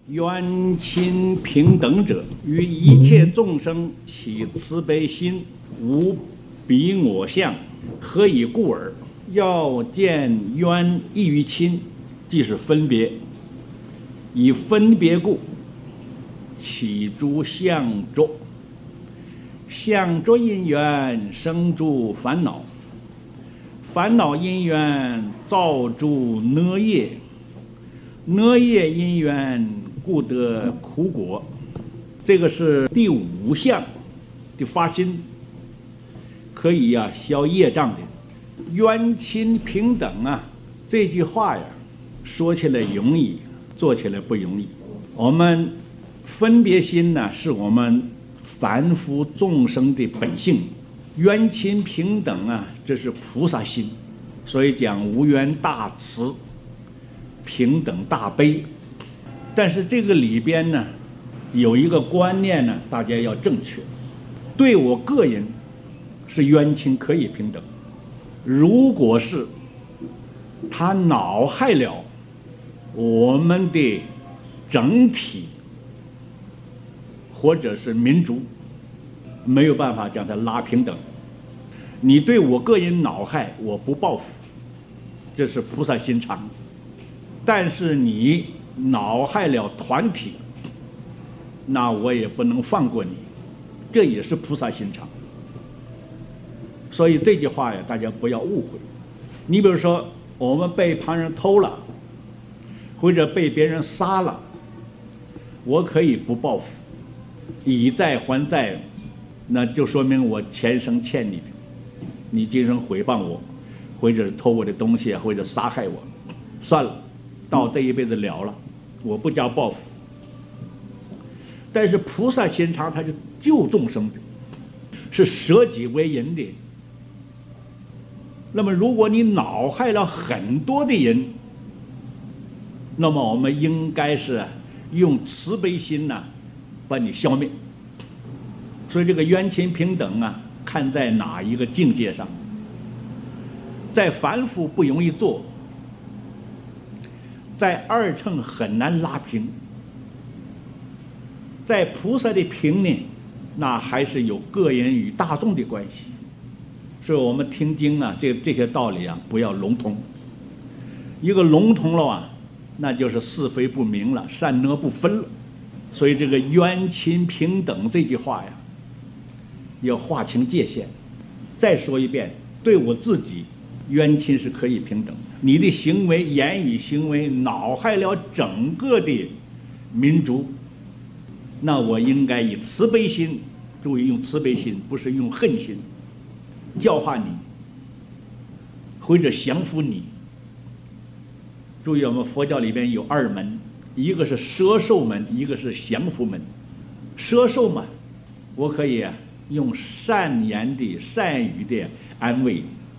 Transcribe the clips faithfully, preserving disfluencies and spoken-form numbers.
冤亲平等者，于一切众生起慈悲心，无彼我相，何以故耳？要见冤异于亲，即是分别。以分别故，起诸相着。相着因缘生诸烦恼，烦恼因缘造诸恶业，恶业因缘故得苦果。这个是第五项的发心，可以呀、啊、消业障的。冤亲平等啊，这句话呀，说起来容易，做起来不容易。我们分别心呢，是我们凡夫众生的本性。冤亲平等啊，这是菩萨心。所以讲无冤大慈，平等大悲。但是这个里边呢，有一个观念呢，大家要正确。对我个人是冤亲可以平等，如果是他恼害了我们的整体或者是民族，没有办法将它拉平等。你对我个人恼害，我不报复，这是菩萨心肠。但是你恼害了团体，那我也不能放过你，这也是菩萨心肠。所以这句话呀，大家不要误会。你比如说，我们被旁人偷了，或者被别人杀了，我可以不报复，以债还债，那就说明我前生欠你的，你今生诽谤我，或者是偷我的东西，或者杀害我，算了，到这一辈子了了，我不叫报复。但是菩萨心肠，它是救众生的，是舍己为人的。那么如果你恼害了很多的人，那么我们应该是用慈悲心呢、啊，把你消灭。所以这个冤亲平等啊，看在哪一个境界上。在凡夫不容易做，在二乘很难拉平，在菩萨的平呢，那还是有个人与大众的关系。所以我们听经啊，这这些道理啊，不要笼统。一个笼统了啊，那就是是非不明了，善恶不分了。所以这个冤亲平等这句话呀，要划清界限。再说一遍，对我自己，冤亲是可以平等的。你的行为、言语行为恼害了整个的民族，那我应该以慈悲心，注意用慈悲心，不是用恨心，教化你，或者降服你。注意，我们佛教里边有二门，一个是摄受门，一个是降服门。摄受嘛，我可以、啊、用善言的、善语的安慰你；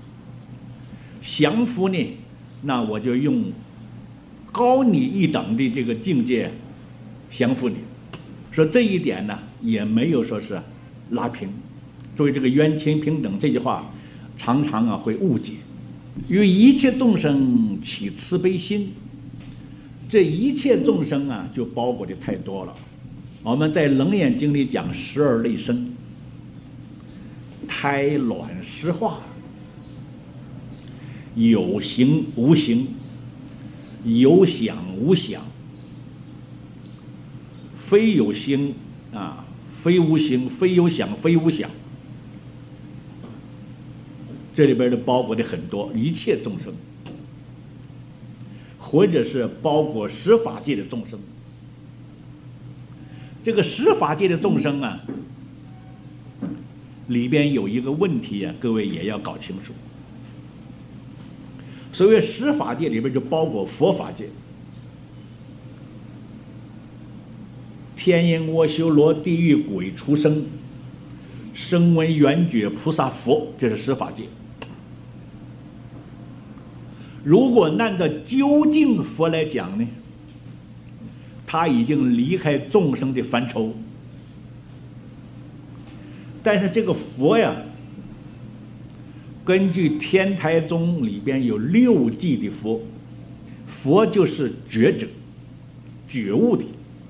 降服呢，那我就用高你一等的这个境界降服你。说这一点呢，也没有说是拉平。所以这个冤亲平等这句话，常常啊会误解。于一切众生起慈悲心，这一切众生啊，就包裹的太多了。我们在《楞严经》里讲十二类生：胎卵湿化，有形无形，有想无想，非有形啊，非无形，非有想，非无想。这里边的包裹的很多，一切众生，或者是包括十法界的众生。这个十法界的众生啊，里边有一个问题啊，各位也要搞清楚。所谓十法界里边就包括佛法界，天人阿修罗地狱鬼畜生，声闻缘觉菩萨佛，这是十法界。如果按照究竟佛来讲呢，他已经离开众生的范畴。但是这个佛呀，根据天台宗里边有六际的佛，佛就是觉者，觉悟的。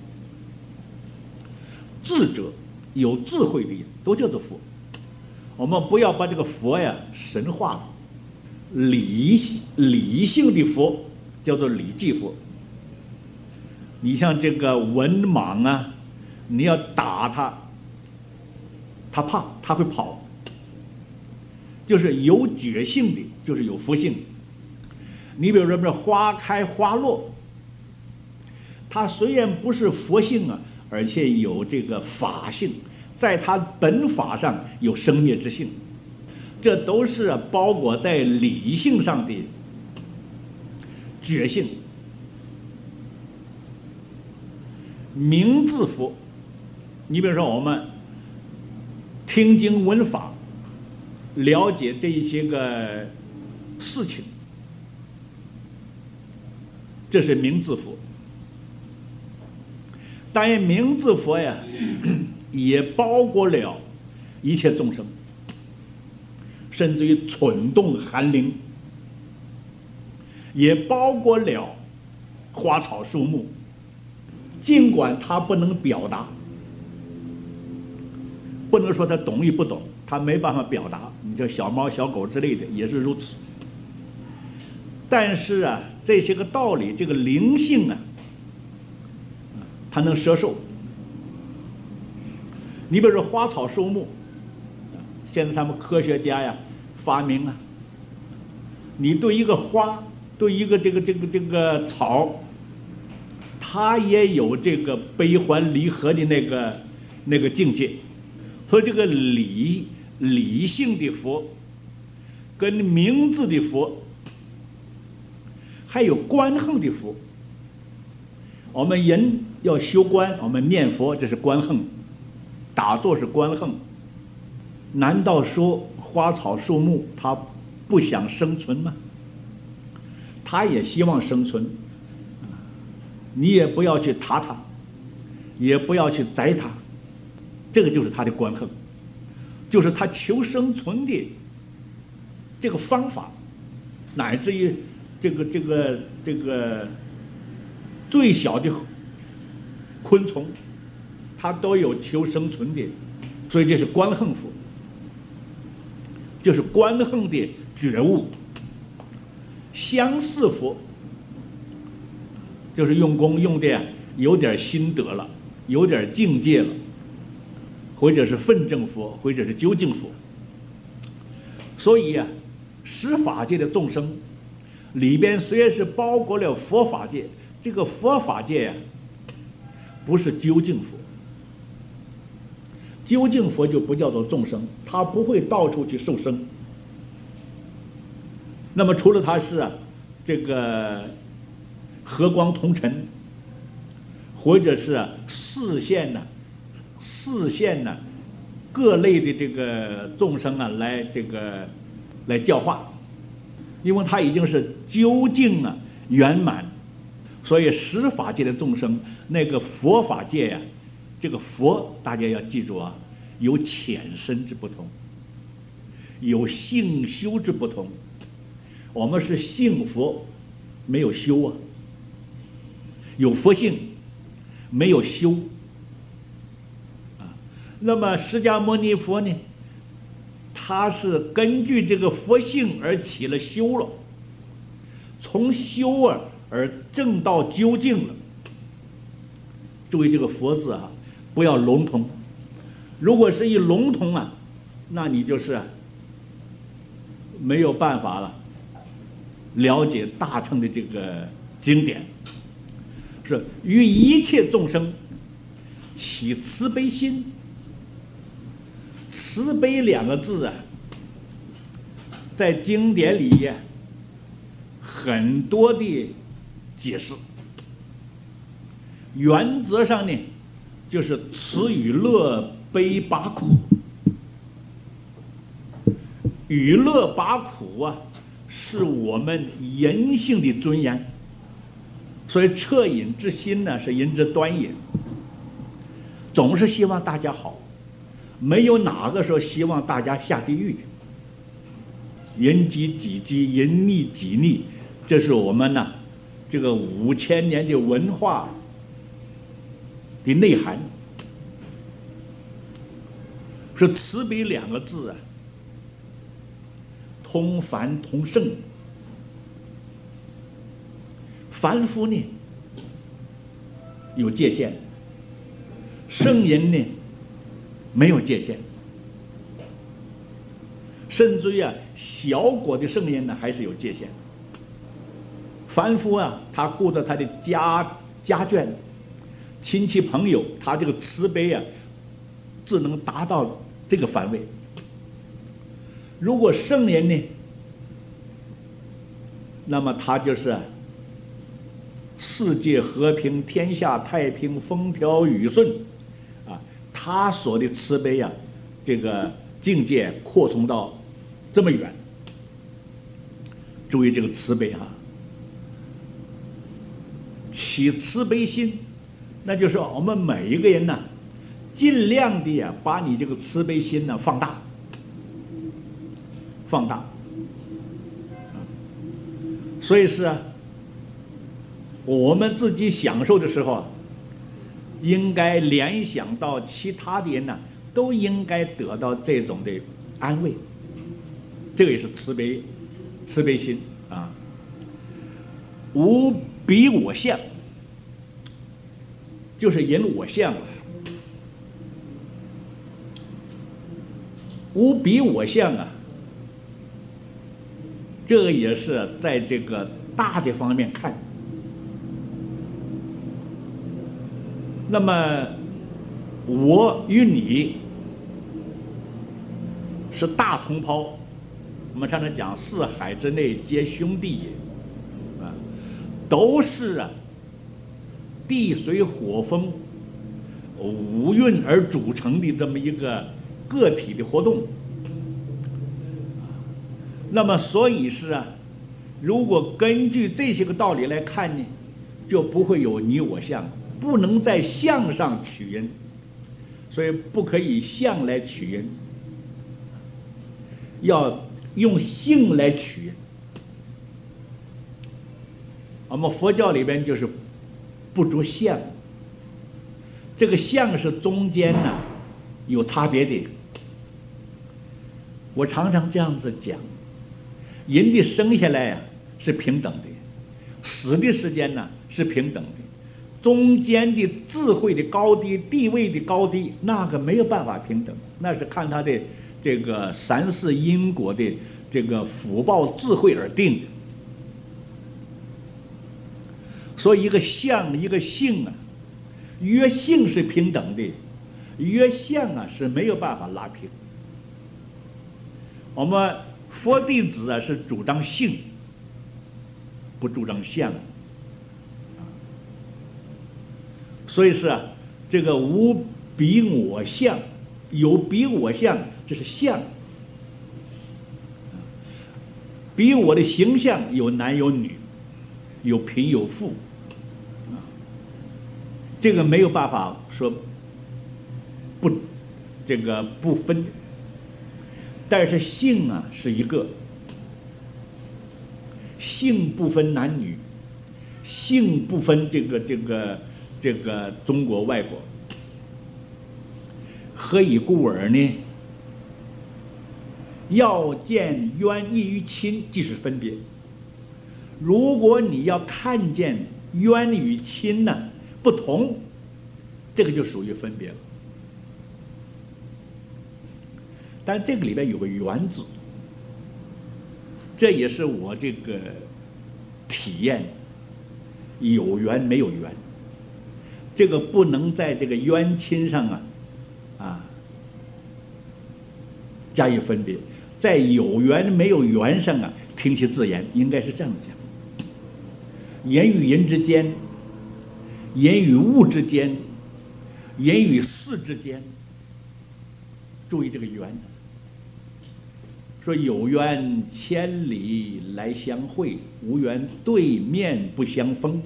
智者、有智慧的人都叫做佛。我们不要把这个佛呀神化了。理理性的佛叫做理即佛。你像这个文盲啊，你要打他，他怕，他会跑。就是有觉性的，就是有佛性的。你比如说，这花开花落，它虽然不是佛性啊，而且有这个法性，在它本法上有生灭之性，这都是包裹在理性上的觉性。明字佛，你比如说我们听经闻法，了解这一些个事情，这是明字佛。当然，明字佛呀，也包括了一切众生，甚至于蠢动寒灵，也包括了花草树木。尽管他不能表达，不能说他懂与不懂，他没办法表达。你像小猫、小狗之类的也是如此。但是啊，这些个道理，这个灵性啊，它能摄受。你比如说花草树木，现在他们科学家呀发明啊，你对一个花，对一个这个这个这个草，它也有这个悲欢离合的那个那个境界。所以这个理理性的佛，跟明字的佛，还有观横的佛。我们人要修观，我们念佛，这是观横；打坐是观横。难道说花草树木它不想生存吗？它也希望生存。你也不要去踏它，也不要去宰它，这个就是它的观横，就是它求生存的这个方法，乃至于这个这个这个最小的昆虫，它都有求生存的，所以这是观横佛，就是观横的觉悟。相似佛，就是用功用的有点心得了，有点境界了，或者是分正佛，或者是究竟佛。所以啊，十法界的众生里边虽然是包括了佛法界，这个佛法界呀、啊，不是究竟佛。究竟佛就不叫做众生，他不会到处去受生。那么除了他是啊，这个和光同尘，或者是啊四现呢、四现呢各类的这个众生啊，来这个来教化，因为他已经是究竟啊圆满，所以十法界的众生，那个佛法界呀、啊，这个佛大家要记住啊，有浅深之不同，有性修之不同。我们是信佛，没有修啊；有佛性，没有修啊。那么释迦牟尼佛呢，他是根据这个佛性而起了修了，从修啊而证到究竟了。注意这个佛字啊，不要笼统。如果是一笼统啊，那你就是没有办法了。了解大乘的这个经典，是于一切众生起慈悲心。慈悲两个字啊，在经典里呀，很多的解释。原则上呢，就是慈与乐，悲拔苦。与乐拔苦啊，是我们人性的尊严，所以恻隐之心呢是人之端也。总是希望大家好，没有哪个时候希望大家下地狱的。人饥己饥，人溺己溺，这是我们呢这个五千年的文化的内涵。 说慈悲两个字啊，同凡同圣。凡夫呢有界限，圣人呢没有界限，甚至于啊小果的圣人呢还是有界限。凡夫啊，他顾着他的家家眷、亲戚朋友，他这个慈悲啊，只能达到这个范围。如果圣人呢，那么他就是啊世界和平、天下太平、风调雨顺，啊，他所的慈悲啊，这个境界扩充到这么远。注意这个慈悲哈、啊，起慈悲心，那就是说我们每一个人呢，尽量的呀，把你这个慈悲心呢放大，放大。所以是啊。我们自己享受的时候，应该联想到其他的人呢，都应该得到这种的安慰。这个也是慈悲，慈悲心啊。无比我相，就是人我相。无比我相啊，这个也是在这个大的方面看。那么，我与你是大同胞，我们常常讲四海之内皆兄弟也，啊，都是啊地水火风五蕴而组成的这么一个个体的活动。那么，所以是啊，如果根据这些个道理来看呢，就不会有你我相。不能在相上取人，所以不可以相来取人，要用性来取人。我们佛教里边就是不着相，这个相是中间呢有差别的。我常常这样子讲，人的生下来啊是平等的，死的时间呢是平等的。中间的智慧的高低、地位的高低，那个没有办法平等，那是看他的这个三世因果的这个福报智慧而定的。所以一个相一个性啊，越性是平等的，越相啊是没有办法拉平。我们佛弟子啊是主张性，不主张相。所以是啊，这个无比我相，有比我相，这是相。比我的形象有男有女，有贫有富，这个没有办法说不这个不分。但是性啊是一个，性不分男女，性不分这个这个。这个中国外国，何以故尔呢？要见冤异于亲，即是分别。如果你要看见冤与亲呢不同，这个就属于分别了。但这个里边有个缘字，这也是我这个体验，有缘没有缘。这个不能在这个冤亲上啊，啊，加以分别，在有缘没有缘上啊，听其自然，应该是这样讲。人与人之间，人与物之间，人与事之间，注意这个缘。说有缘千里来相会，无缘对面不相逢。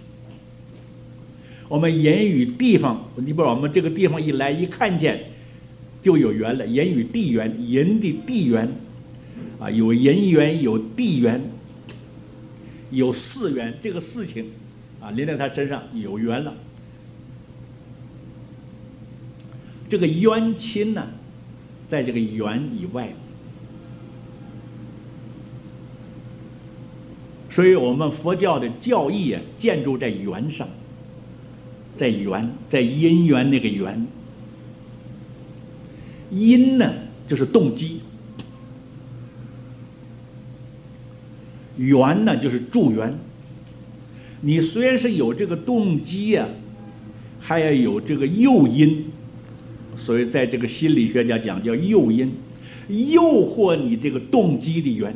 我们人与地方，你把我们这个地方一来一看见，就有缘了。人与地缘，人的地缘，啊，有人缘，有地缘，有事缘，这个事情，啊，临在他身上有缘了。这个冤亲呢， 在这个圆以外。所以我们佛教的教义啊，建筑在缘上，在缘，在因缘那个缘。因呢，就是动机；缘呢，就是助缘。你虽然是有这个动机呀、啊，还要有这个诱因。所以在这个心理学家讲叫诱因，诱惑你这个动机的缘。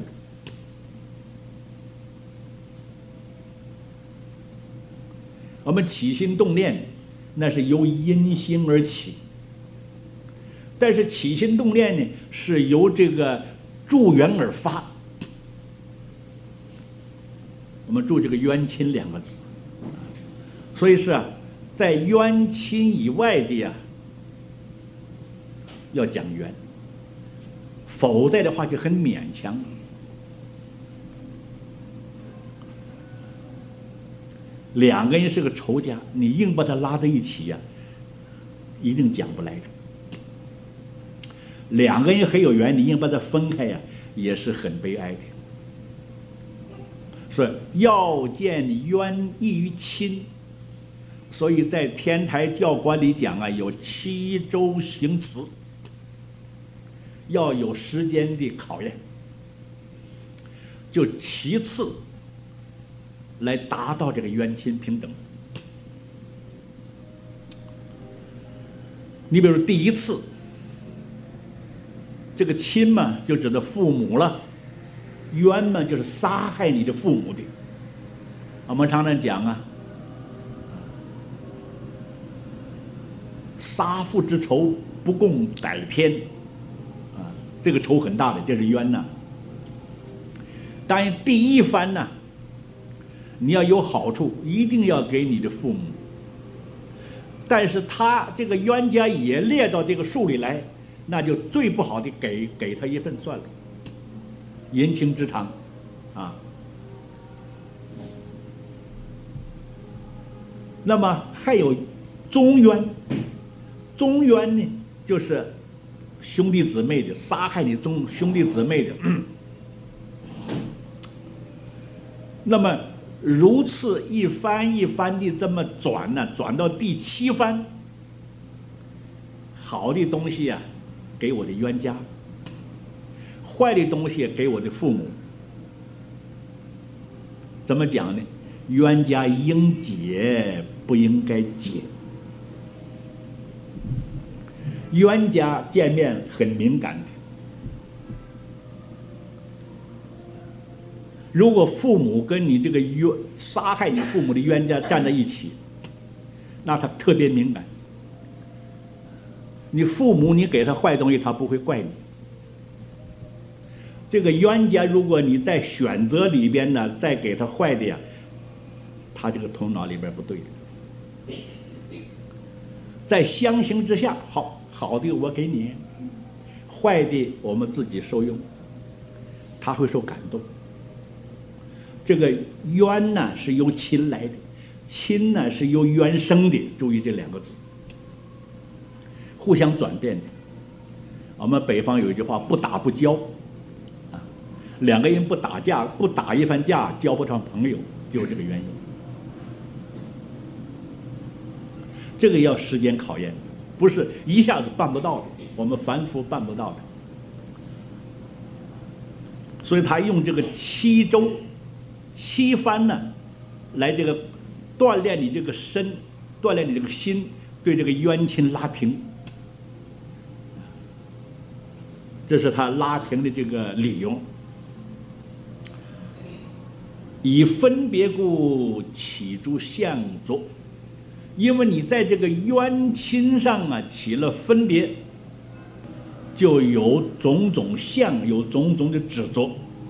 我们起心动念，那是由因心而起，但是起心动念呢，是由这个助缘而发。我们注这个冤亲两个字，所以是啊，在冤亲以外的呀，要讲缘，否则的话就很勉强。两个人是个仇家，你硬把他拉在一起呀、啊，一定讲不来的。两个人很有缘，你硬把他分开呀、啊，也是很悲哀的。所以要见冤异于亲，所以在天台教观里讲啊，有七周行持，要有时间的考验，就其次。来达到这个冤亲平等。你比如第一次，这个亲嘛，就指的父母了；冤嘛，就是杀害你的父母的。我们常常讲啊，杀父之仇，不共戴天，啊，这个仇很大的，这是冤呐。当然，第一番呢。你要有好处，一定要给你的父母。但是他这个冤家也列到这个数里来，那就最不好的给给他一份算了，人情之常，啊。那么还有宗冤，宗冤呢，就是兄弟姊妹的，杀害你宗兄弟姊妹的。那么。如此一番一番的这么转呢，转到第七番，好的东西啊，给我的冤家；坏的东西给我的父母。怎么讲呢？冤家应解，不应该解。冤家见面很敏感的。如果父母跟你这个冤杀害你父母的冤家站在一起，那他特别敏感。你父母你给他坏东西，他不会怪你。这个冤家，如果你在选择里边呢，再给他坏的呀，他这个头脑里边不对。在相形之下，好好的我给你，坏的我们自己受用，他会受感动。这个冤呢是由亲来的，亲呢是由冤生的，注意这两个字，互相转变的。我们北方有一句话，不打不交，啊，两个人不打架，不打一番架，交不上朋友，就是这个原因。这个要时间考验，不是一下子办不到的，我们凡夫办不到的。所以他用这个七周。七番呢，来这个锻炼你这个身，锻炼你这个心，对这个冤亲拉平，这是他拉平的这个理由。以分别故，起诸相着，因为你在这个冤亲上啊起了分别，就有种种相，有种种的执着。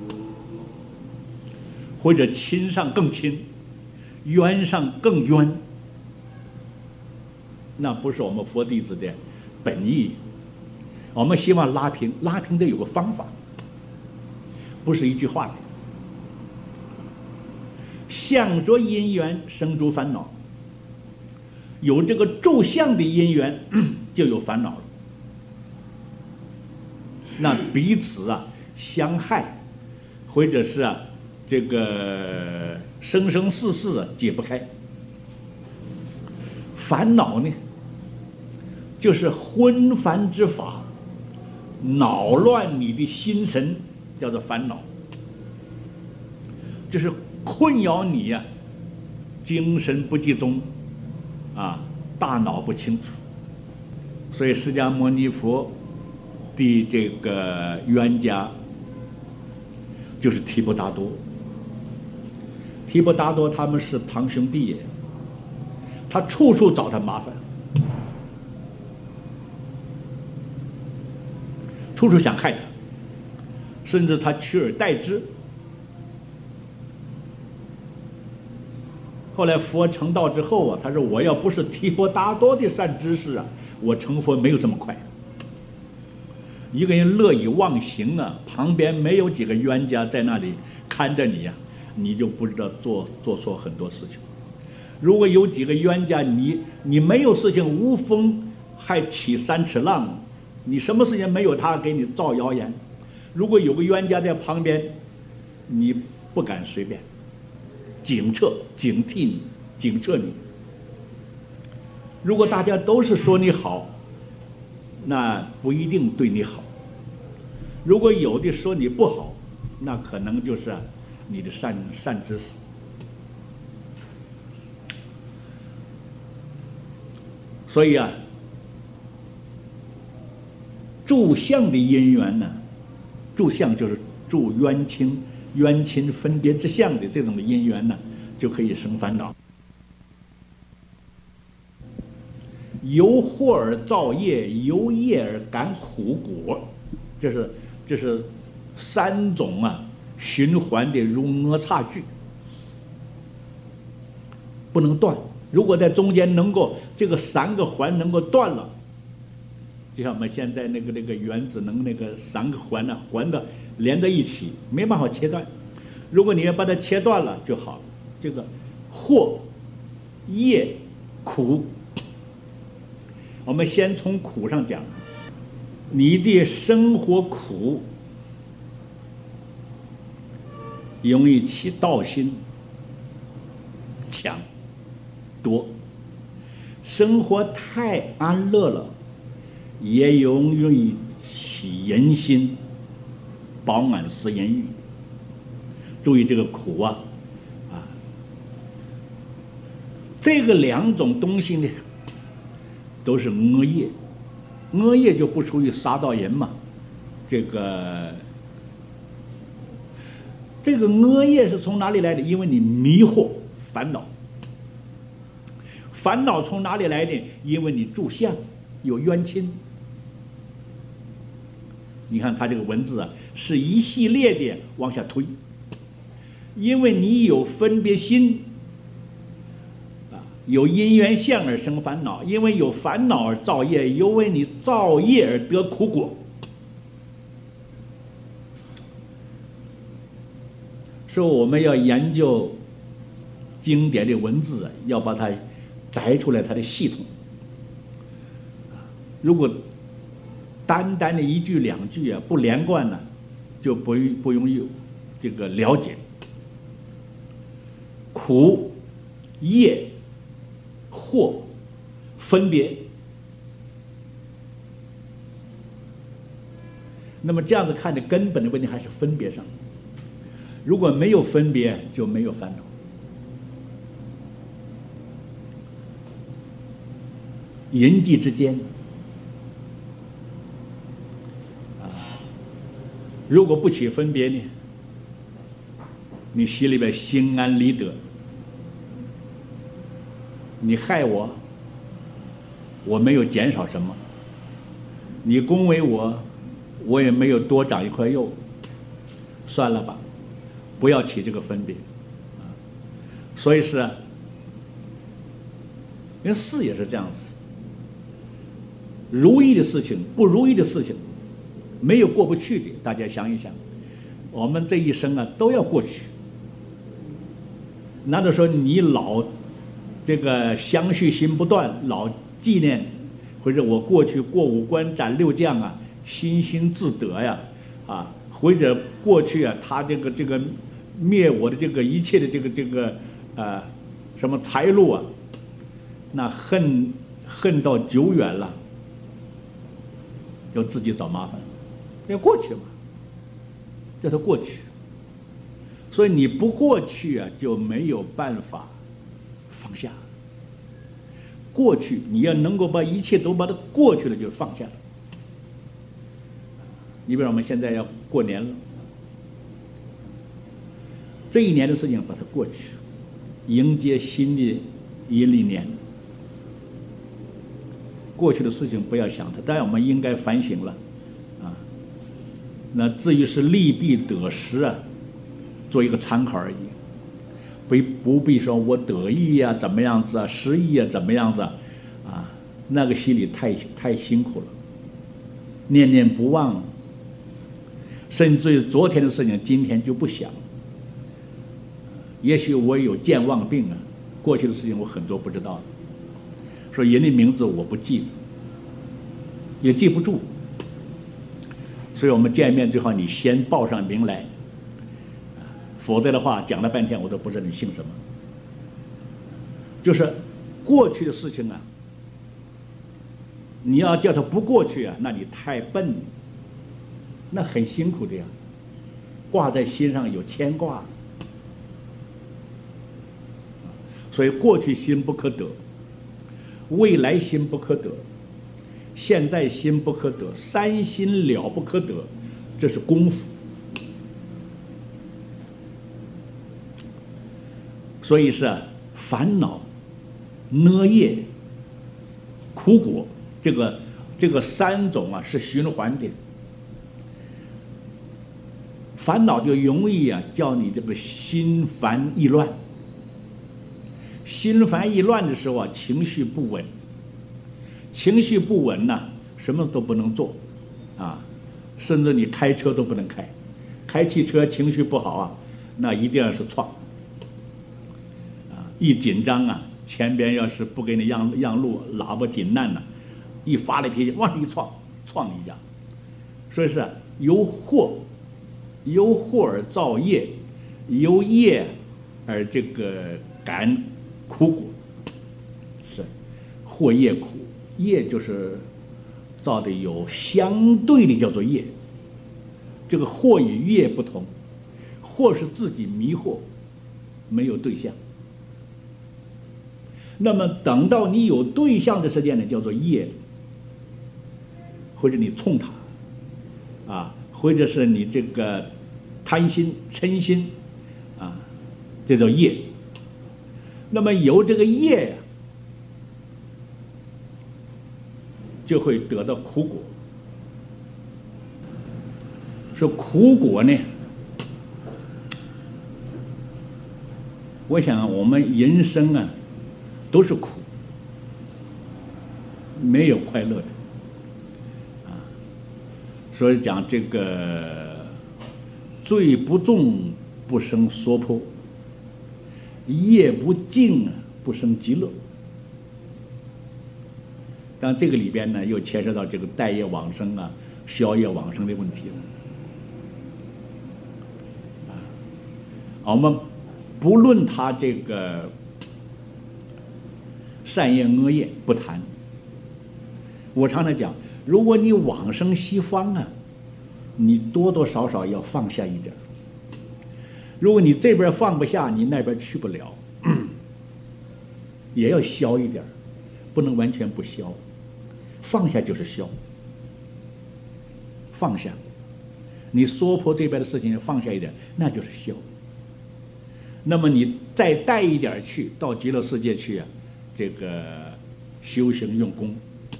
或者亲上更亲，冤上更冤，那不是我们佛弟子的本意。我们希望拉平，拉平得有个方法，不是一句话的。相着因缘生诸烦恼，有这个住相的因缘，就有烦恼了。 那彼此啊相害，或者是啊这个生生世世啊解不开。烦恼呢，就是昏烦之法，恼乱你的心神，叫做烦恼，就是困扰你呀、啊，精神不集中，啊，大脑不清楚。所以释迦牟尼佛的这个冤家就是提婆达多。提婆达多他们是堂兄弟也，他处处找他麻烦，处处想害他，甚至他取而代之。后来佛成道之后啊，他说：“我要不是提婆达多的善知识啊，我成佛没有这么快。”一个人乐以忘形啊，旁边没有几个冤家在那里看着你呀、啊，你就不知道做做错很多事情。如果有几个冤家，你你没有事情，无风还起三尺浪，你什么事情没有他给你造谣言。如果有个冤家在旁边，你不敢随便。警策、警惕你、警策你。如果大家都是说你好，那不一定对你好；如果有的说你不好，那可能就是你的善善知识。所以啊，助相的因缘呢，助相就是助冤亲。冤亲分别之相的这种的因缘呢，就可以生烦恼。由祸而造业，由业而感苦果，这是这是三种啊循环的如哪吒句，不能断。如果在中间能够这个三个环能够断了，就像我们现在那个那个原子能那个三个环呢、啊，环的连在一起，没办法切断。如果你要把它切断了就好了。这个祸、业、苦，我们先从苦上讲。你的生活苦，容易起盗心、抢、夺；生活太安乐了，也容易起淫心、饱满私淫欲。注意这个苦啊，啊，这个两种东西呢，都是恶业，恶业就不属于杀盗淫嘛。这个这个恶业是从哪里来的？因为你迷惑、烦恼。烦恼从哪里来的？因为你住相，有冤亲。你看他这个文字啊，是一系列的往下推。因为你有分别心，啊，有因缘相而生烦恼；因为有烦恼而造业；因为你造业而得苦果。说我们要研究经典的文字啊，要把它摘出来它的系统。如果单单的一句两句啊不连贯呢，就不不容易这个了解。苦、业、祸、分别，那么这样子看的根本的问题还是分别上。如果没有分别，就没有烦恼。人际之间，啊，如果不起分别呢，你心里边心安理得。你害我，我没有减少什么；你恭维我，我也没有多长一块肉。算了吧，不要起这个分别。所以是啊，人事也是这样子，如意的事情、不如意的事情，没有过不去的。大家想一想，我们这一生啊都要过去。难道说你老这个相续心不断，老纪念，或者我过去过五关斩六将啊， 心心自得呀，啊，或者过去啊，他这个这个灭我的这个一切的这个这个呃什么财路啊，那恨恨到久远了，要自己找麻烦，要过去嘛，这是过去。所以你不过去啊，就没有办法放下。过去你要能够把一切都把它过去了，就放下了。你比如我们现在要过年了，这一年的事情把它过去，迎接新的一历年。过去的事情不要想它，当然我们应该反省了，啊，那至于是利弊得失啊，做一个参考而已。不不必说我得意呀、啊，怎么样子啊，失意啊，怎么样子啊，啊，那个心里太太辛苦了，念念不忘，甚至于昨天的事情今天就不想。也许我有健忘病啊，过去的事情我很多不知道，说人的名字我不记，也记不住，所以我们见面最好你先报上名来。否则的话，讲了半天我都不知道你姓什么。就是过去的事情啊，你要叫它不过去啊，那你太笨了，那很辛苦的呀，挂在心上有牵挂。所以过去心不可得，未来心不可得，现在心不可得，三心了不可得，这是功夫。所以是烦恼、恶业、苦果，这个这个三种啊是循环的。烦恼就容易啊叫你这个心烦意乱，心烦意乱的时候啊，情绪不稳，情绪不稳呐、啊，什么都不能做，啊，甚至你开车都不能开，开汽车情绪不好啊，那一定要是闯。一紧张啊，前边要是不给你让让路，喇叭紧按呐，一发了脾气，往一撞，撞一下。所以是由祸，由祸而造业，由业而这个感苦果。是祸业苦，业就是造的有相对的叫做业。这个祸与业不同，祸是自己迷惑，没有对象。那么等到你有对象的时间呢，叫做业，或者你冲他，啊，或者是你这个贪心、嗔心，啊，这叫业。那么有这个业呀、啊，就会得到苦果。说苦果呢，我想我们人生啊。都是苦，没有快乐的，啊，所以讲这个罪不重不生娑婆，业不尽不生极乐。但这个里边呢，又牵涉到这个待业往生啊、消业往生的问题了。啊，我们不论他这个。善业恶业不谈。我常常讲，如果你往生西方啊，你多多少少要放下一点。如果你这边放不下，你那边去不了，也要消一点，不能完全不消。放下就是消，放下。你娑婆这边的事情放下一点，那就是消。那么你再带一点去到极乐世界去啊。这个修行用功，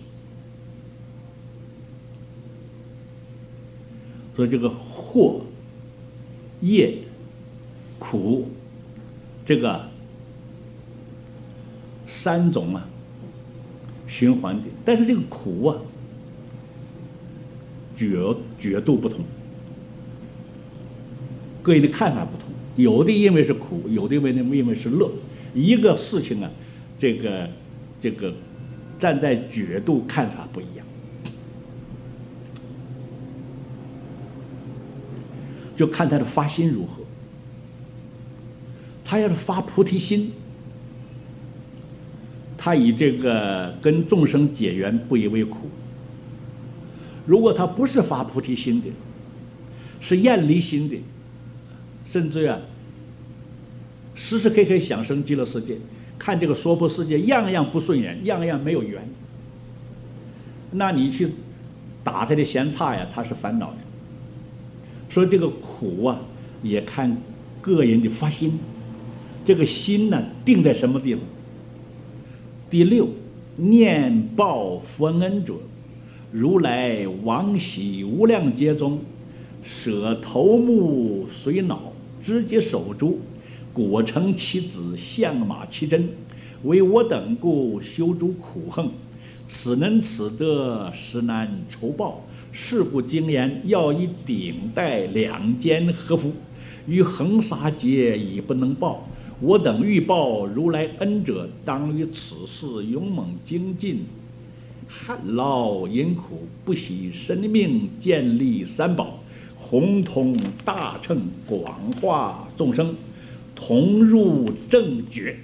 所以这个祸、业、苦，这个三种啊循环的，但是这个苦啊角角度不同，个人的看法不同，有的因为是苦，有的因为因为是乐，一个事情啊。这个这个站在角度看法不一样， 就看他的发心如何。他要是发菩提心，他以这个跟众生结缘不以为苦。如果他不是发菩提心的，是厌离心的，甚至啊时时刻刻想生极乐世界，看这个娑婆世界样样不顺眼，样样没有缘，那你去打他的闲岔呀，他是烦恼的。所以这个苦啊也看个人的发心，这个心呢定在什么地方。第六，念报佛恩者，如来往昔无量劫中，舍头目随脑，直接手足，果成其子，相马其真，为我等故修诸苦恨，此能此得，实难酬报。是故经言，要以顶戴两肩合服，于恒沙劫已不能报。我等欲报如来恩者，当于此世勇猛精进，旱涝饮苦，不惜生命，建立三宝，宏通大乘，广化众生，同入正觉。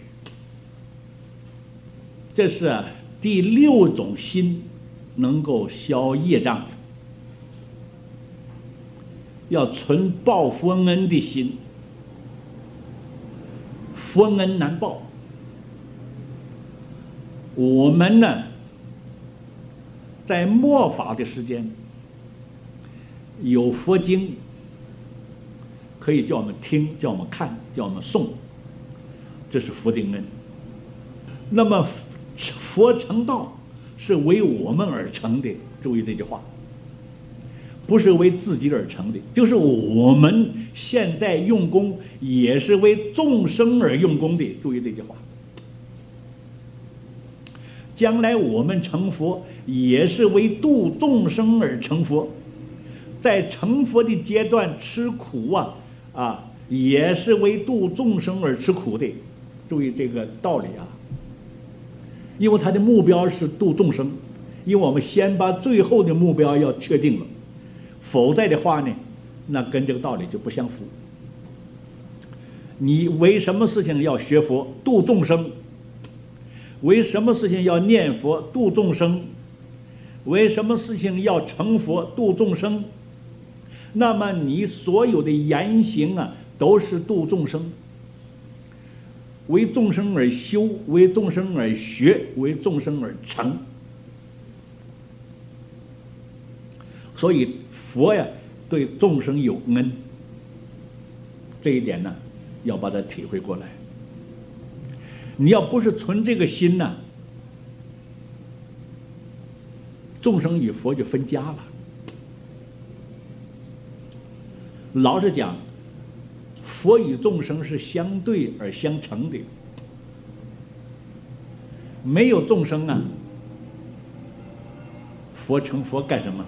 这是、啊、第六种心能够消业障的，要存报佛恩的心。佛恩难报，我们呢，在末法的时间，有佛经可以叫我们听，叫我们看，叫我们诵，这是佛的恩。那么佛成道是为我们而成的，注意这句话，不是为自己而成的，就是我们现在用功也是为众生而用功的，注意这句话。将来我们成佛也是为度众生而成佛，在成佛的阶段吃苦啊啊，也是为度众生而吃苦的，注意这个道理啊。因为他的目标是度众生，因为我们先把最后的目标要确定了，否则的话呢，那跟这个道理就不相符。你为什么事情要学佛度众生？为什么事情要念佛度众生？为什么事情要成佛度众生？那么你所有的言行啊，都是度众生，为众生而修，为众生而学，为众生而成。所以佛呀，对众生有恩，这一点呢，要把它体会过来。你要不是存这个心呢，众生与佛就分家了。老实讲，佛与众生是相对而相成的，没有众生啊，佛成佛干什么？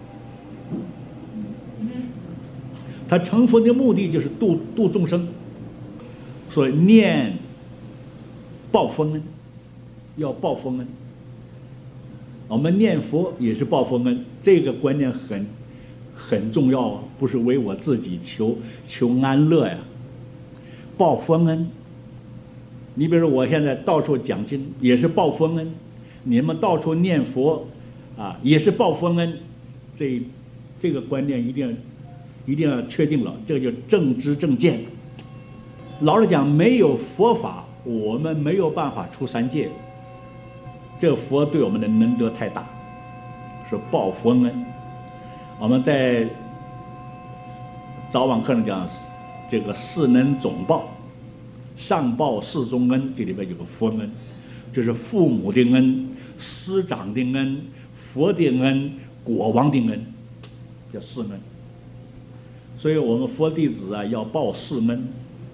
他成佛的目的就是度度众生，所以念报佛恩，要报佛恩。我们念佛也是报佛恩，这个观念很很重要啊，不是为我自己求求安乐呀。报佛恩，你比如说我现在到处讲经，也是报佛恩；你们到处念佛，啊，也是报佛恩。这这个观念一定要一定要确定了，这个叫正知正见。老实讲，没有佛法，我们没有办法出三界。这个佛对我们的恩德太大，是报佛恩。我们在早晚课上讲，这个四恩总报，上报四中恩，这里边有个佛恩，就是父母的恩、师长的恩、佛的恩、国王的恩，叫四恩。所以我们佛弟子啊，要报四恩。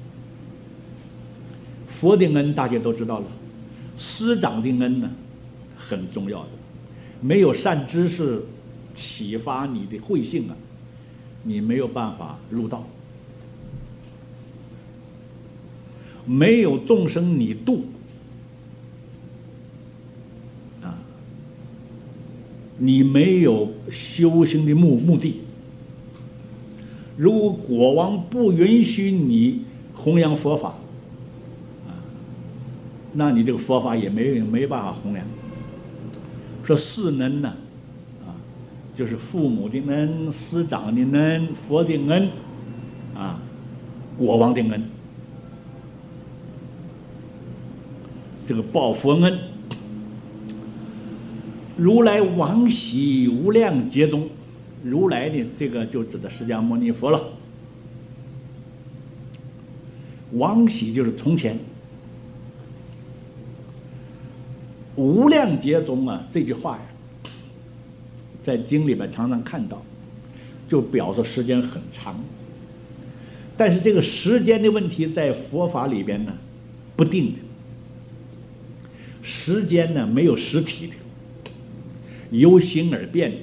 佛的恩大家都知道了，师长的恩呢很重要的，没有善知识启发你的慧性啊，你没有办法入道。没有众生你度啊，你没有修行的目目的。 如果国王不允许你弘扬佛法，啊，那你这个佛法也没没办法弘扬。说四恩呢，啊，就是父母的恩、师长的恩、佛的恩，啊，国王的恩。这个报佛恩，如来往昔无量劫中，如来呢，这个就指的释迦牟尼佛了。往昔就是从前，无量劫中啊，这句话呀，在经里边常常看到，就表示时间很长。但是这个时间的问题，在佛法里边呢，不定的。时间呢，没有实体的，由心而变的。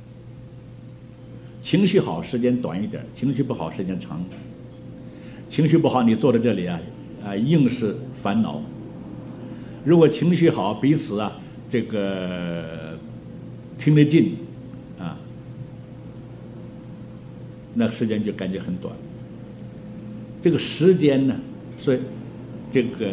情绪好，时间短一点；情绪不好，时间长。情绪不好，你坐在这里啊，啊，硬是烦恼。如果情绪好，彼此啊，这个听得进，啊，那时间就感觉很短。这个时间呢，所以这个。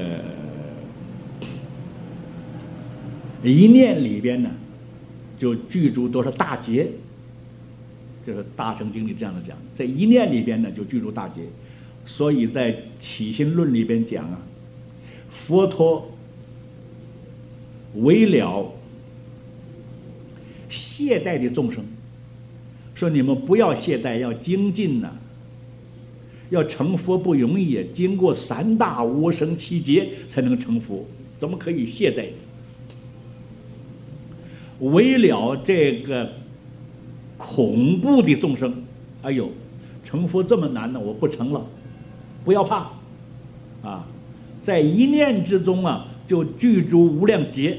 一念里边呢，就具足多少大劫，就是《大乘经》里这样的讲，在一念里边呢，就具足大劫。所以在《起心论》里边讲啊，佛陀为了懈怠的众生，说你们不要懈怠，要精进呐、啊，要成佛不容易，经过三大无生七劫才能成佛，怎么可以懈怠？为了这个恐怖的众生，哎呦，成佛这么难呢，我不成了，不要怕，啊，在一念之中啊，就具足无量劫。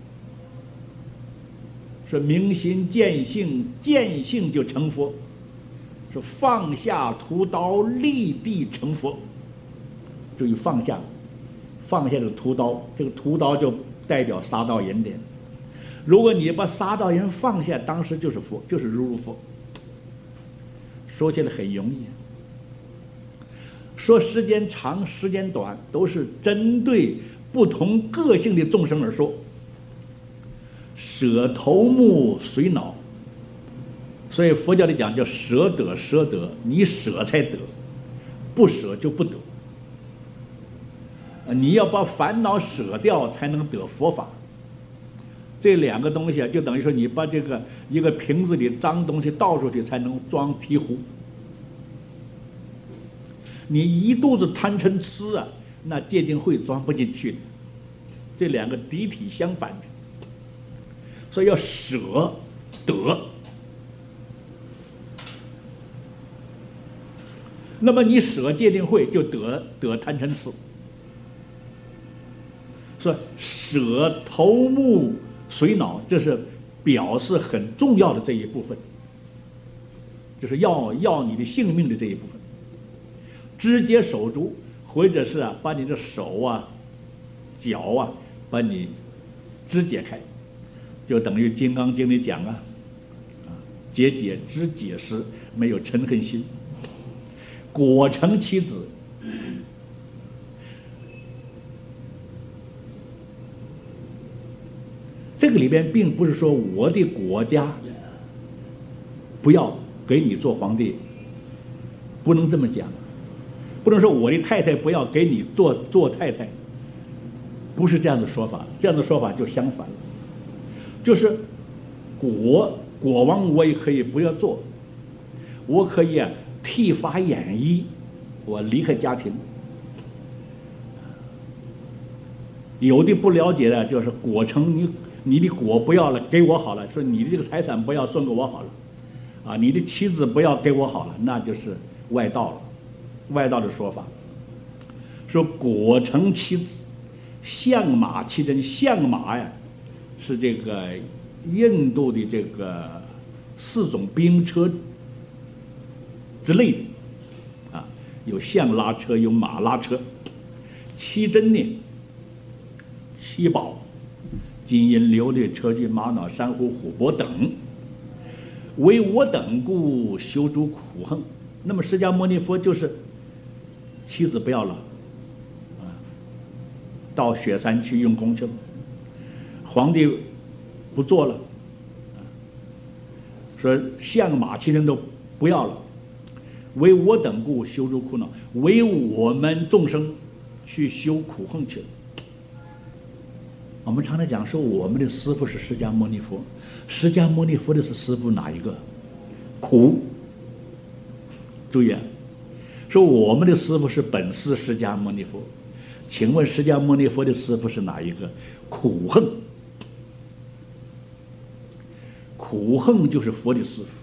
说明心见性，见性就成佛。说放下屠刀，立地成佛。注意放下，放下这个屠刀，这个屠刀就代表杀盗淫点。如果你把杀盗淫放下，当时就是佛，就是如如佛。说起来很容易，说时间长时间短，都是针对不同个性的众生而说。舍头目随脑，所以佛教里讲叫舍得舍得，你舍才得，不舍就不得。你要把烦恼舍掉，才能得佛法。这两个东西啊，就等于说你把这个一个瓶子里脏东西倒出去，才能装醍醐。你一肚子贪嗔痴啊，那戒定慧装不进去的。这两个敌体相反的，所以要舍得。那么你舍戒定慧，就得得贪嗔痴。说舍头目随脑，这是表示很重要的这一部分，就是要要你的性命的这一部分。肢解手足，或者是啊，把你的手啊、脚啊，把你肢解开，就等于《金刚经》里讲啊，啊，解解肢解时没有嗔恨心，果成其子。这个里边并不是说我的国家不要给你做皇帝，不能这么讲，不能说我的太太不要给你做做太太，不是这样的说法，这样的说法就相反了，就是国国王我也可以不要做，我可以啊剃发演衣，我离开家庭。有的不了解的，就是果成你。你的果不要了，给我好了。说你的这个财产不要送给我好了，啊，你的妻子不要给我好了，那就是外道了。外道的说法，说果成其子，象马其真。象马呀，是这个印度的这个四种兵车之类的，啊，有象拉车，有马拉车。其真呢，七宝。金银琉璃车具玛瑙珊瑚琥珀等，为我等故修诸苦行， 那么释迦牟尼佛就是妻子不要了，啊，到雪山去用功去了，皇帝不做了，啊，说相马其人都不要了，为我等故修诸苦恼，为我们众生去修苦恨去了。我们常常讲说，我们的师父是释迦牟尼佛，释迦牟尼佛的是师父哪一个？苦。注意啊，说我们的师父是本师释迦牟尼佛，请问释迦牟尼佛的师父是哪一个？苦恨。苦恨就是佛的师父，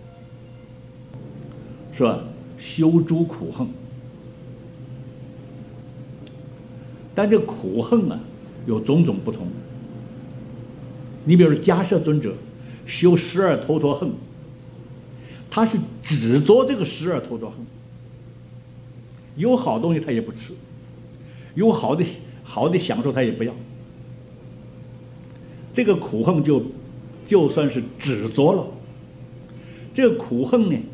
说修诸苦恨。但这苦恨啊，有种种不同。你比如说迦摄尊者修十二头陀恨，他是执着这个十二头陀恨，有好东西他也不吃，有好的好的享受他也不要，这个苦恨就就算是执着了。这个苦恨呢，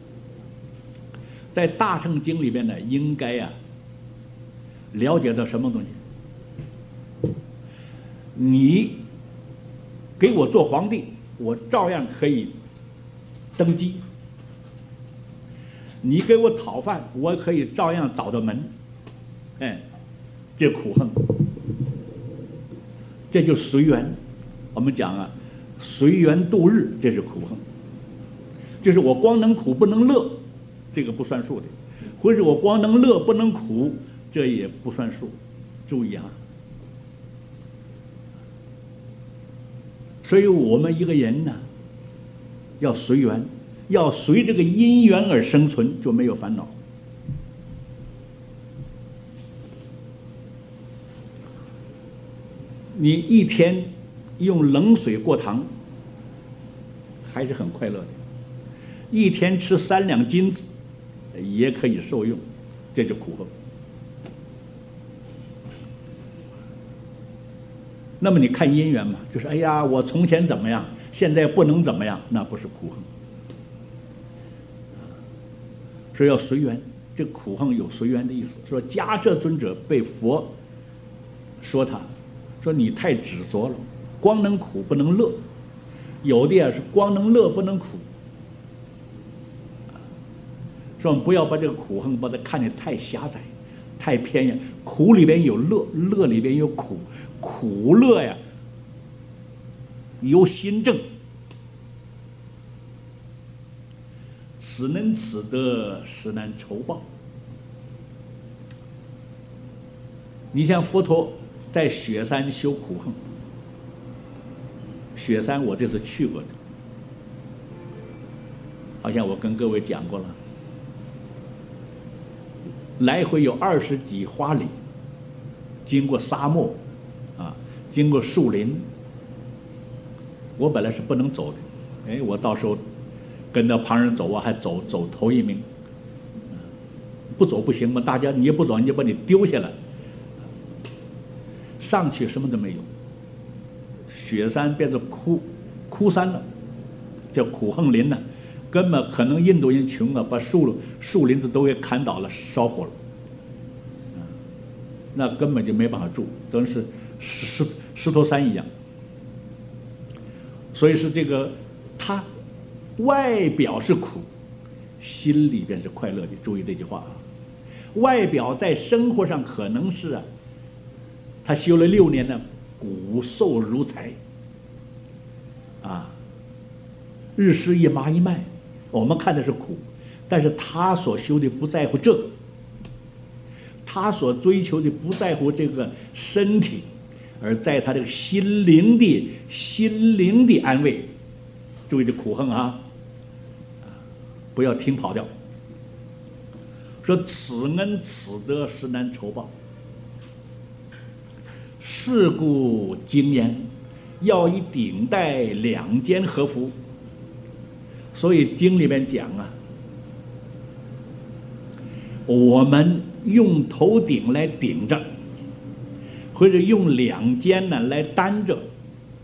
在大乘经里边呢，应该啊了解到什么东西？你给我做皇帝，我照样可以登基；你给我讨饭，我可以照样找到门。哎，这苦恨，这就随缘。我们讲啊，随缘度日，这是苦恨。就是我光能苦不能乐，这个不算数的；或者我光能乐不能苦，这也不算数。注意啊！所以我们一个人呢，要随缘，要随这个因缘而生存，就没有烦恼。你一天用冷水过糖，还是很快乐的；一天吃三两金子，也可以受用，这就苦恨。那么你看因缘嘛，就是哎呀，我从前怎么样，现在不能怎么样，那不是苦恨。所以要随缘，这苦恨有随缘的意思。说迦摄尊者被佛说他，说你太执着了，光能苦不能乐，有的呀是光能乐不能苦。说我们不要把这个苦恨把它看得太狭窄、太偏呀。苦里边有乐，乐里边有苦。苦乐呀，由心正，此能此得，实难酬报。你像佛陀在雪山修苦恨，雪山我这次去过的，好像我跟各位讲过了，来回有二十几华里，经过沙漠。啊，经过树林，我本来是不能走的，哎，我到时候跟着旁人走啊，还走走头一名，不走不行嘛，大家你也不走，你就把你丢下来，上去什么都没有，雪山变成枯枯山了，叫苦恨林呢，根本可能印度人穷啊，把树树林子都给砍倒了，烧火了，那根本就没办法住，等于是。石石头山一样，所以是这个，他外表是苦，心里边是快乐的。注意这句话啊，外表在生活上可能是啊，他修了六年呢，骨瘦如柴，啊，日食一麻一脉，我们看的是苦，但是他所修的不在乎这个，他所追求的不在乎这个身体。而在他这个心灵的心灵的安慰，注意这苦恨啊，不要听跑调。说此恩此德，实难酬报。是故经言，要以顶戴两肩合服。所以经里面讲啊，我们用头顶来顶着。或者用两肩呢来担着，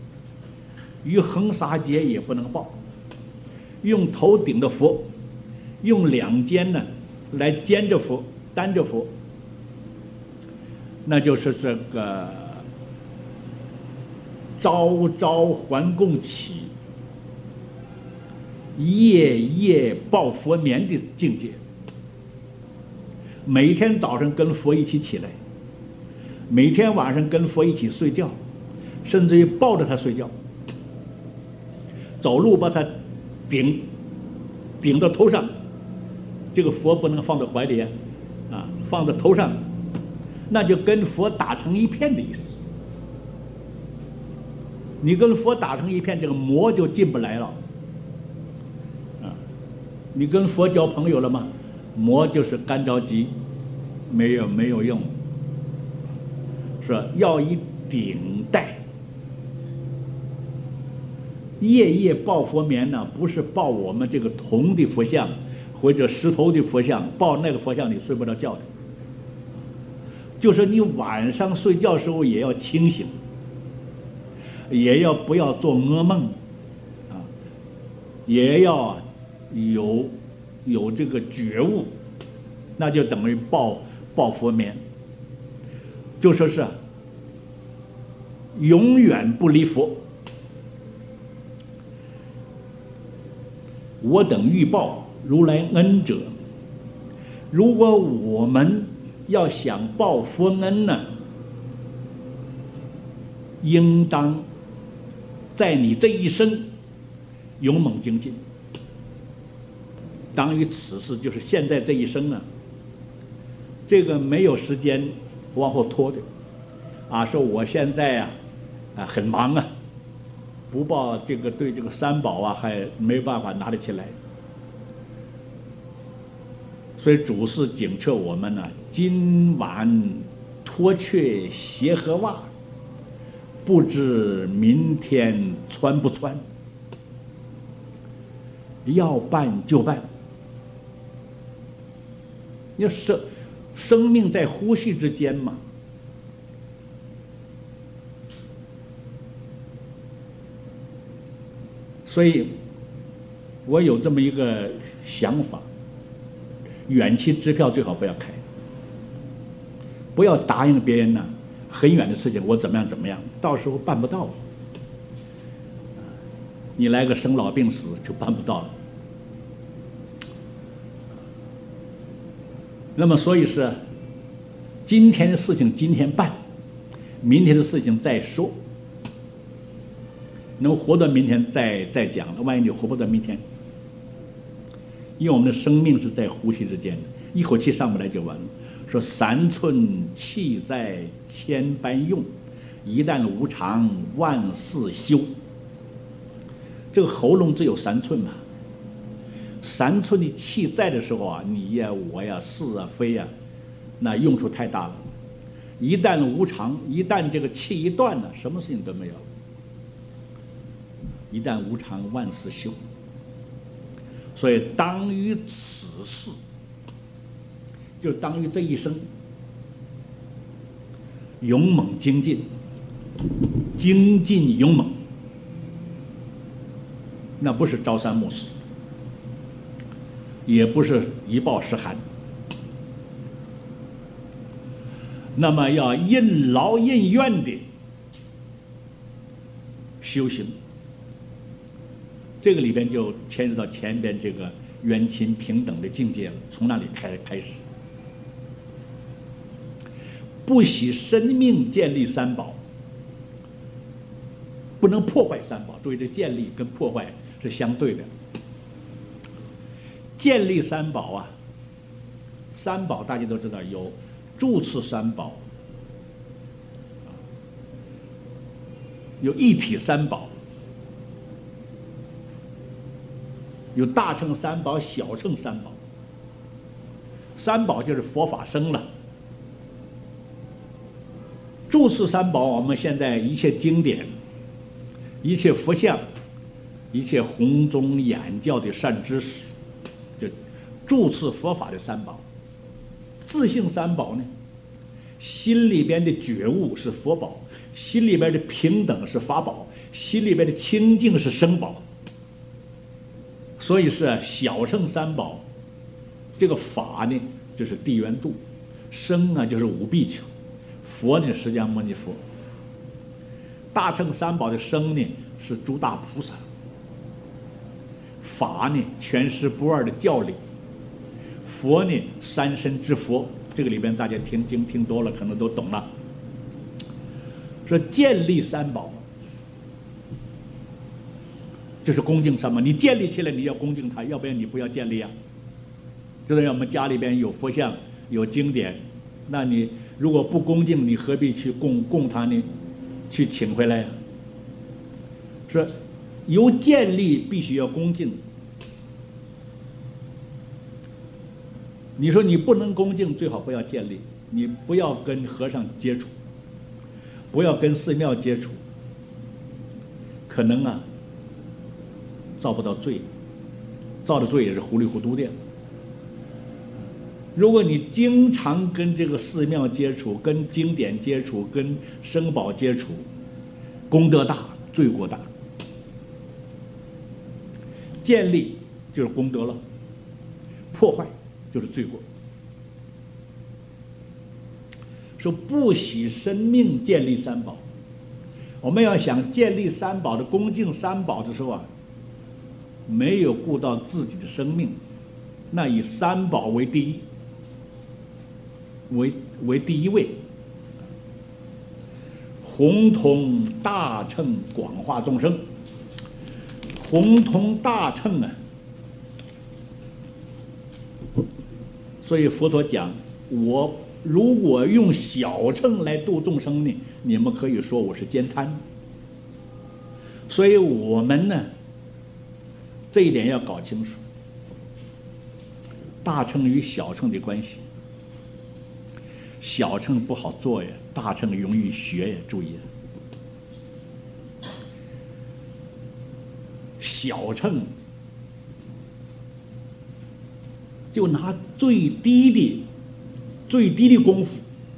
于恒沙劫也不能报。用头顶的佛， 用两肩呢来肩着佛、担着佛，那就是这个朝朝还供起，夜夜抱佛眠的境界。每天早上跟佛一起起来，每天晚上跟佛一起睡觉，甚至于抱着他睡觉，走路把他顶顶到头上，这个佛不能放在怀里啊，放在头上，那就跟佛打成一片的意思。你跟佛打成一片，这个魔就进不来了啊。你跟佛交朋友了吗？魔就是干着急，没有没有用，是吧？要以顶戴。夜夜抱佛眠呢，不是抱我们这个铜的佛像或者石头的佛像，抱那个佛像你睡不着觉的。就是你晚上睡觉的时候也要清醒，也要不要做噩梦啊，也要有有这个觉悟，那就等于抱抱佛眠，就说是永远不离佛。我等欲报如来恩者，如果我们要想报佛恩呢，应当在你这一生勇猛精进。当于此事就是现在这一生呢，这个没有时间往后拖的啊，说我现在啊啊很忙啊，不报这个对这个三宝啊还没办法拿得起来。所以主事警策我们呢，今晚脱却鞋和袜，不知明天穿不穿，要办就办。你生生命在呼吸之间嘛，所以我有这么一个想法。远期支票最好不要开，不要答应别人呢、啊、很远的事情，我怎么样怎么样，到时候办不到。你来个生老病死就办不到了。那么所以是今天的事情今天办，明天的事情再说。能活到明天再再讲，万一你活不到明天。因为我们的生命是在呼吸之间的，一口气上不来就完了。说三寸气在千般用，一旦无常万事休。这个喉咙只有三寸嘛，三寸的气在的时候啊，你呀我呀是啊非呀，那用处太大了。一旦无常，一旦这个气一断了，什么事情都没有。一旦无常万事休。所以当于此事，就当于这一生勇猛精进，精进勇猛，那不是朝三暮四，也不是一抱十寒，那么要任劳任怨的修行。这个里边就牵扯到前边这个冤亲平等的境界了，从那里开开始。不惜生命建立三宝，不能破坏三宝。注意，这建立跟破坏是相对的。建立三宝啊，三宝大家都知道有住持三宝，有一体三宝。有大乘三宝、小乘三宝。三宝就是佛法僧了。住持三宝，我们现在一切经典、一切佛像、一切弘宗演教的善知识，就住持佛法的三宝。自性三宝呢，心里边的觉悟是佛宝，心里边的平等是法宝，心里边的清净是僧宝。所以是小乘三宝这个法呢就是地缘度，僧啊就是五比丘，佛呢释迦牟尼佛。大乘三宝的僧呢是诸大菩萨，法呢全师不二的教理，佛呢三身之佛。这个里边大家听经听多了，可能都懂了。说建立三宝，就是恭敬三宝。你建立起来，你要恭敬它，要不然你不要建立啊。就是我们家里边有佛像，有经典，那你如果不恭敬，你何必去供供它呢？去请回来呀、啊？说由建立必须要恭敬。你说你不能恭敬，最好不要建立，你不要跟和尚接触，不要跟寺庙接触，可能啊造不到罪，造的罪也是糊里糊涂的。如果你经常跟这个寺庙接触，跟经典接触，跟僧宝接触，功德大，罪过大。建立就是功德了，破坏就是罪过。说不惜生命建立三宝，我们要想建立三宝的恭敬三宝的时候啊，没有顾到自己的生命，那以三宝为第一，为为第一位，宏通大乘，广化众生。宏通大乘啊，所以佛陀讲，我如果用小乘来度众生呢，你们可以说我是奸贪。所以我们呢，这一点要搞清楚，大乘与小乘的关系。小乘不好做呀，大乘容易学呀，注意。小乘就拿最低的、最低的功夫，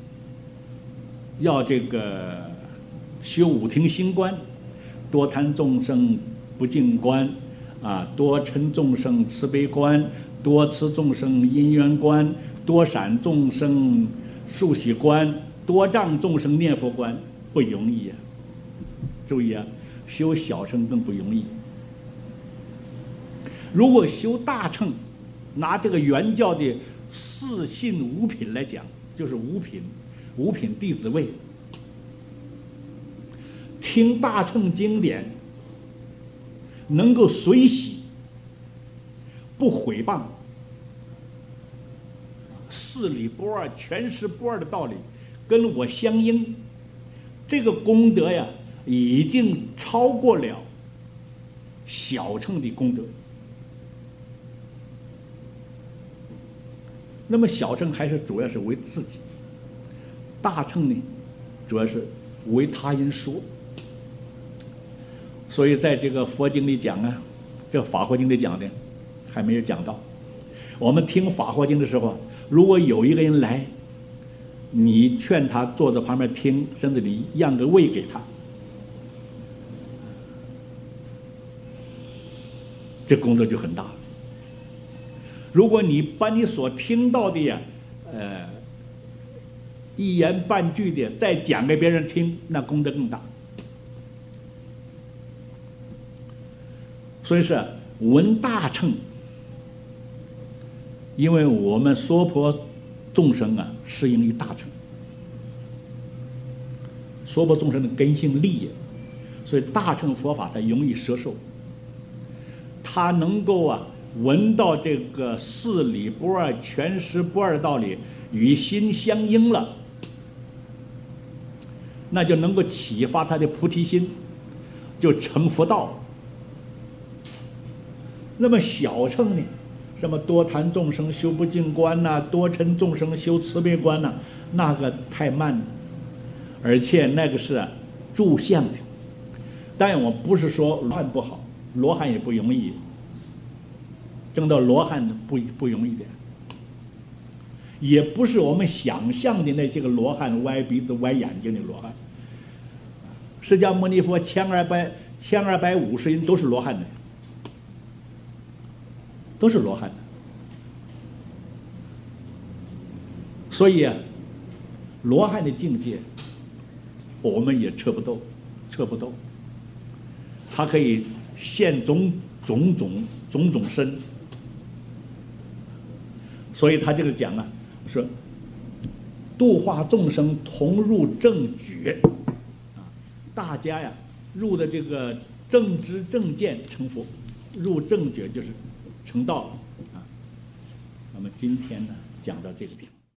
要这个修五听心观，多贪众生不净观，啊，多嗔众生慈悲观，多慈众生因缘观，多闪众生数喜观，多障众生念佛观，不容易呀、啊。注意啊，修小乘更不容易。如果修大乘，拿这个原教的四信五品来讲，就是五品，五品弟子位，听大乘经典，能够随喜，不毁谤，四理不二、全实不二的道理，跟我相应，这个功德呀，已经超过了小乘的功德。那么小乘还是主要是为自己，大乘呢，主要是为他人说。所以在这个佛经里讲啊，这个法华经里讲的还没有讲到。我们听法华经的时候，如果有一个人来，你劝他坐在旁边听，甚至你让个位给他，这功德就很大。如果你把你所听到的呀，呃，一言半句的再讲给别人听，那功德更大。所以是闻大乘，因为我们娑婆众生啊，适应于大乘，娑婆众生的根性利也，所以大乘佛法才容易摄受。他能够啊。闻到这个四理不二、全实不二的道理，与心相应了，那就能够启发他的菩提心，就成佛道。那么小乘呢，什么多贪众生修不净观呐、啊，多嗔众生修慈悲观呐、啊，那个太慢了，而且那个是、啊、住相的。当然，我不是说罗汉不好，罗汉也不容易。证到罗汉不不容易的，也不是我们想象的那些个罗汉歪鼻子歪眼睛的罗汉。释迦牟尼佛千二百千二百五十人都是罗汉的，都是罗汉的。 所以啊，罗汉的境界，我们也测不透，测不透。他可以现种种种种种身，所以他这个讲啊，说度化众生同入正觉，啊，大家呀入的这个正知正见成佛，入正觉就是成道啊。那么今天呢，讲到这个地方。